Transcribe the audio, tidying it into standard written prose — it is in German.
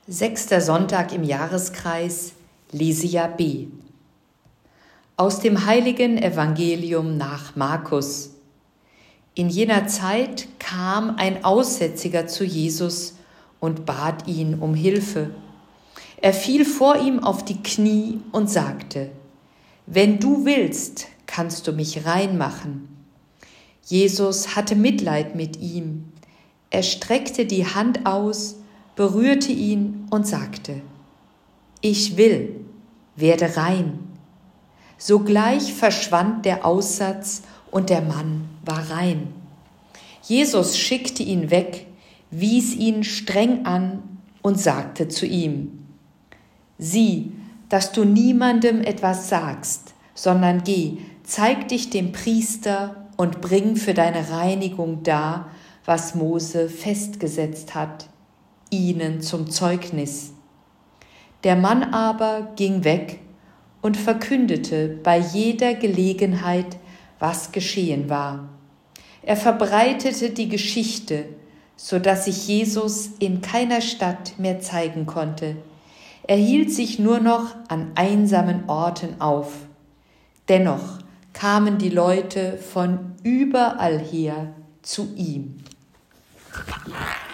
Sechster Sonntag im Jahreskreis, Lesia B. Aus dem heiligen Evangelium nach Markus. In jener Zeit kam ein Aussätziger zu Jesus und bat ihn um Hilfe. Er fiel vor ihm auf die Knie und sagte: Wenn du willst, kannst du mich rein machen. Jesus hatte Mitleid mit ihm. Er streckte die Hand aus, berührte ihn und sagte: Ich will, werde rein. Sogleich verschwand der Aussatz und der Mann war rein. Jesus schickte ihn weg, wies ihn streng an und sagte zu ihm: Sieh, dass du niemandem etwas sagst, sondern geh, zeig dich dem Priester und bring für deine Reinigung dar, was Mose festgesetzt hat, ihnen zum Zeugnis. Der Mann aber ging weg und verkündete bei jeder Gelegenheit, was geschehen war. Er verbreitete die Geschichte, so dass sich Jesus in keiner Stadt mehr zeigen konnte. Er hielt sich nur noch an einsamen Orten auf. Dennoch kamen die Leute von überall her zu ihm.